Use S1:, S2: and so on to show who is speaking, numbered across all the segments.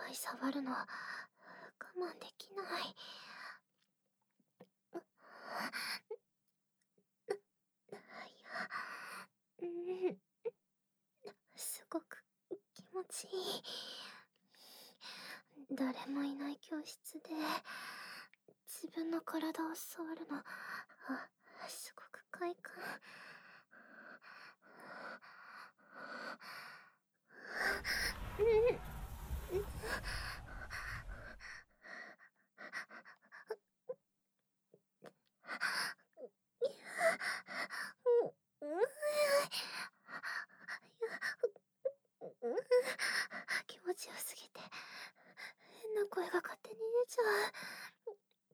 S1: い触るの我慢できない。いや、すごく気持ちいい。誰もいない教室で自分の体を触るの、すごく快感。気持ちよすぎて変な声が勝手に出ちゃう。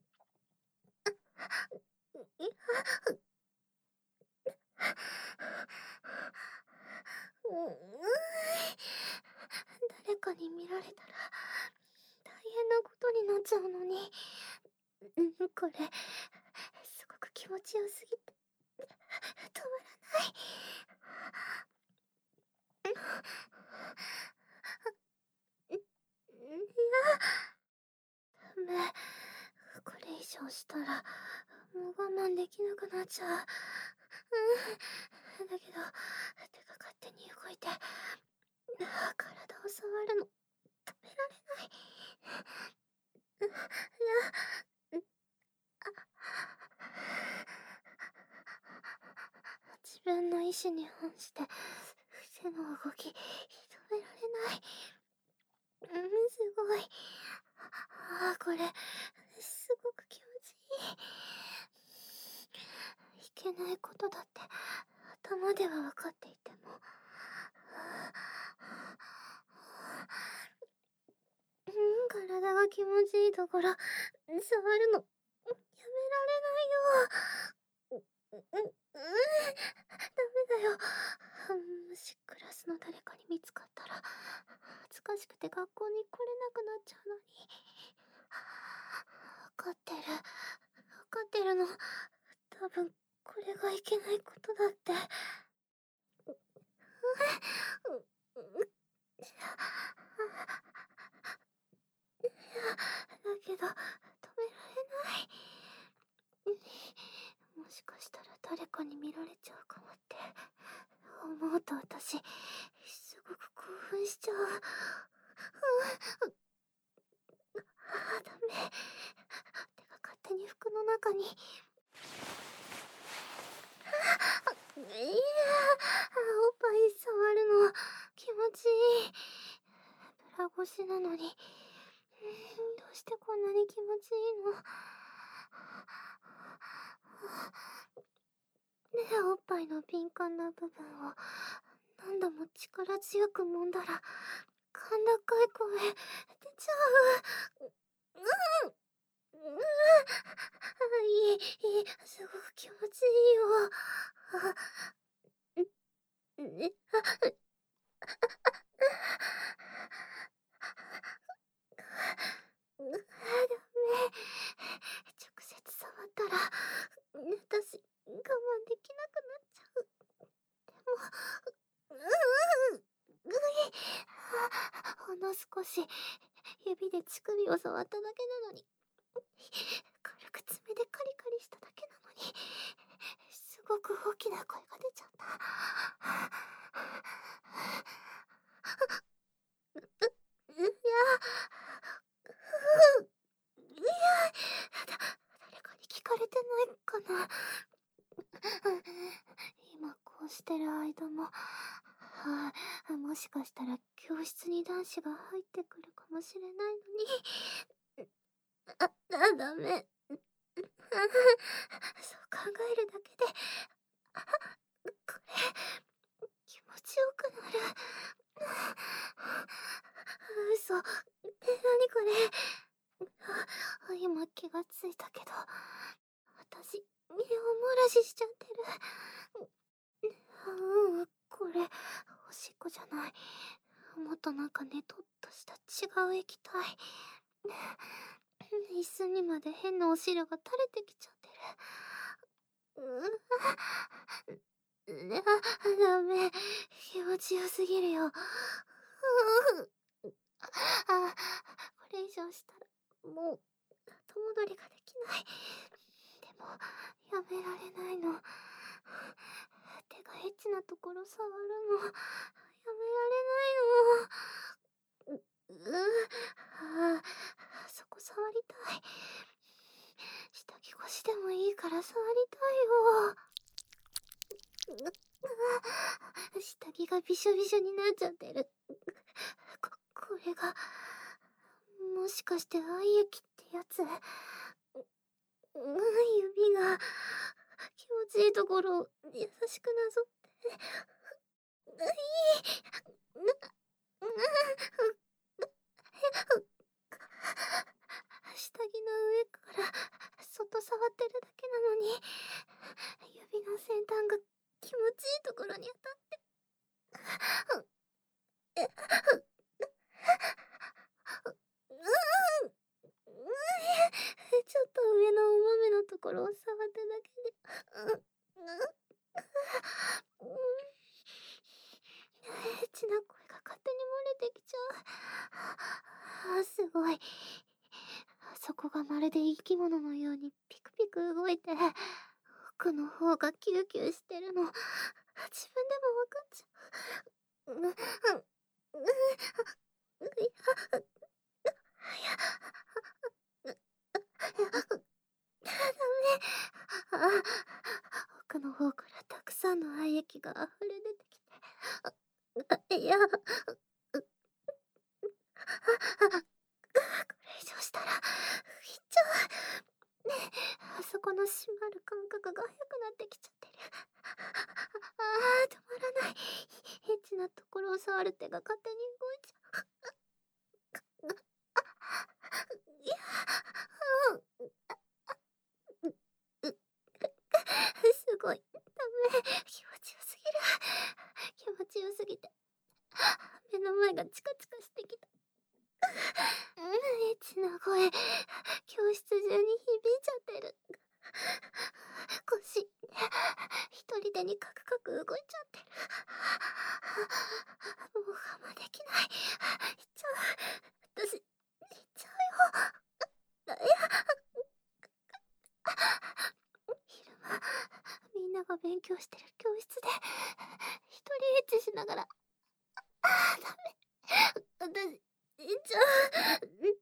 S1: 誰かに見られたら大変なことになっちゃうのに、これすごく気持ちよすぎて止まらない。いや、ダメ。これ以上したらもう我慢できなくなっちゃう。だけど手が勝手に動いて体を触るの止められない。いや、自分の意志に反して手の動き止められない。すごい。これすごく気持ちいい。いけないことだって頭では分かっていても、体が気持ちいいところ触るのやめられないよ。ダメだよ。もしクラスの誰かに見つかったら恥ずかしくて学校に来れなくなっちゃうのに。分かってる。分かってるの。多分これがいけないことだって。だけど止められない。もしかしたら誰かに見られちゃうかもって思うと私すごく興奮しちゃう。ダメ。手が勝手に服の中に。いや、おっぱい触るの気持ちいい。ブラ越しなのに、どうしてこんなに気持ちいいの。おっぱいの敏感な部分を何度も力強く揉んだら甲高い声出ちゃう。いい、すごく気持ちいいよ。ダメ。直接触ったら私我慢できなくなっちゃう。でもほんの少し指で乳首を触っただけなのに、軽く爪でカリカリしただけなのに、すごく大きな声が出ちゃった。いや、誰かに聞かれてないかな。今こうしてる間も、もしかしたら教室に男子が入ってくるかもしれないのに。ダメ。そう考えるだけで、これ、気持ちよくなる。嘘。何これ。今気がついたけど、私、尿漏らししちゃってる。これ、おしっこじゃない。もっとなんかねとっとした違う液体。椅子にまで変なお汁が垂れてきちゃってる。ダメ。気持ちよすぎるよ。 上したら、もう、後戻りができない。でも、やめられないの。手がエッチなところ触るの。やめられないの。あ、そこ触りたい。下着越しでもいいから触りたいよ。下着がびしょびしょになっちゃってる。これが、もしかして愛液ってやつ？指が、気持ちいいところを優しくなぞって。下着の上から外触ってるだけなのに、指の先端が気持ちいいところに当たって。ちょっと上のお豆のところを触っただけで、エッチな声が勝手に漏れてきちゃう。すごい。そこがまるで生き物のようにピクピク動いて、奥の方がキューキューしてるの、自分でもわかっちゃう。ダメ。奥の方からたくさんの愛液が溢れ出てきて、いや、これ以上したら、浮いちゃう。あそこの締まる感覚が速くなってきちゃってる。止まらない。エッチなところを触る手が勝手に動いちゃう。いや、すごい。ダメ。気持ちよすぎる。気持ちよすぎて、目の前がチカチカしてきた。エッチな声、教室中に響いちゃってる。腰、一人でにカクカク動いちゃってる。もう我慢できない。行っちゃう。私、行っちゃうよ。いや、昼間、みんなが勉強してる教室で、一人エッチしながら、ダメ。私、行っちゃう。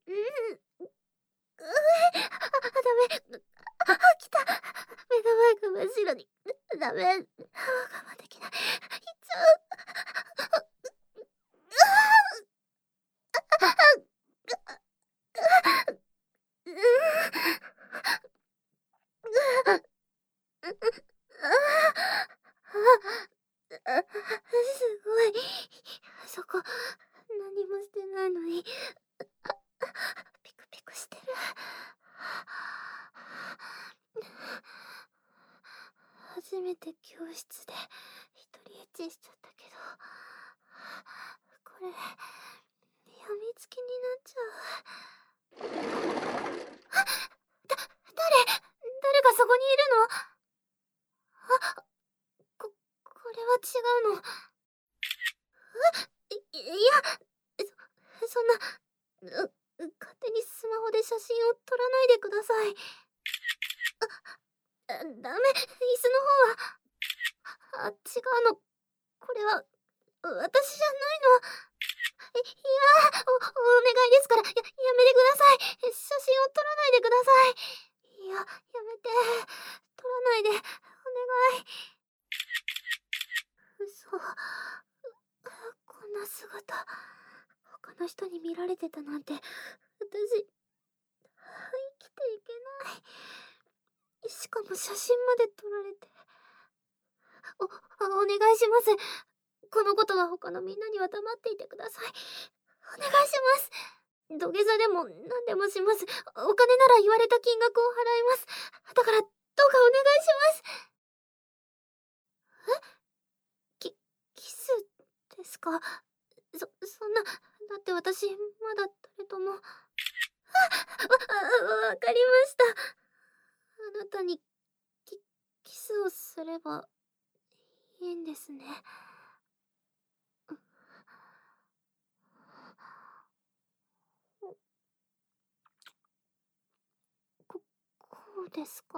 S1: ダメ。来た。目の前が真っ白に。ダメ。我慢できない。行っちゃう。すごい。そこ、何もしてないのに、ピクピクしてる。初めて教室で一人エッチしちゃったけど、これ、やみつきになっちゃう。誰がそこにいるの？これは違うの。いや、そんな、勝手にスマホで写真を撮らないでください。ダメ、椅子の方は、違うの。これは、私じゃないの。いや、お願いですから、やめてください。写真を撮らないでください。いや、やめて。撮らないで。お願い。嘘。こんな姿、他の人に見られてたなんて、私、生きていけない。しかも写真まで撮られて。お願いします。このことは他のみんなには黙っていてください。お願いします。土下座でも何でもします。お金なら言われた金額を払います。だから、どうかお願いします。キスですか？そんな、だって私、まだ誰とも。わかりました。あなたに、キスをすれば、いいんですね。 ですか？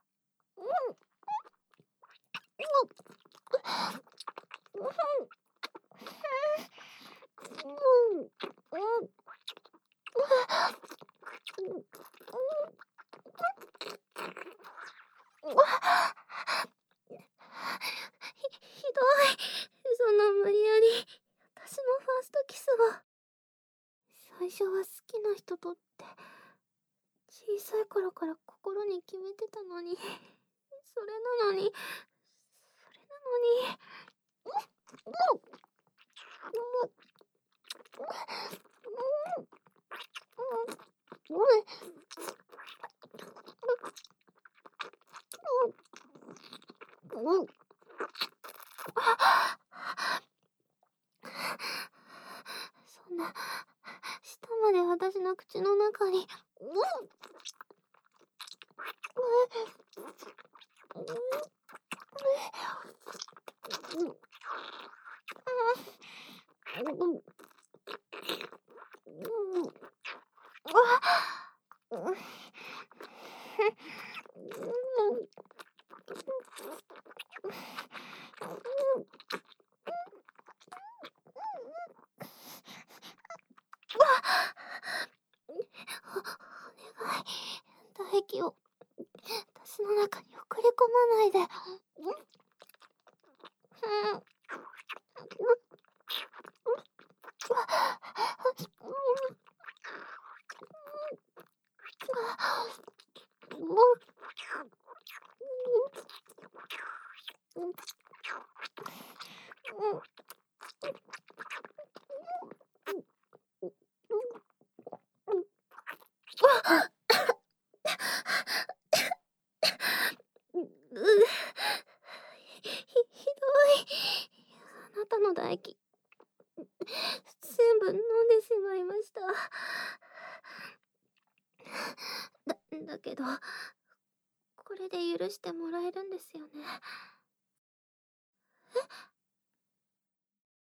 S1: ひどい。その無理やり、私のファーストキスは。最初は好きな人とって、小さい頃から心に決めてたのに、それなのに、そんな、舌まで私の口の中に、お願い、唾液を私の中に送り込まないで。ひどい。あなたの唾液、全部飲んでしまいました。だけど、これで許してもらえるんですよね。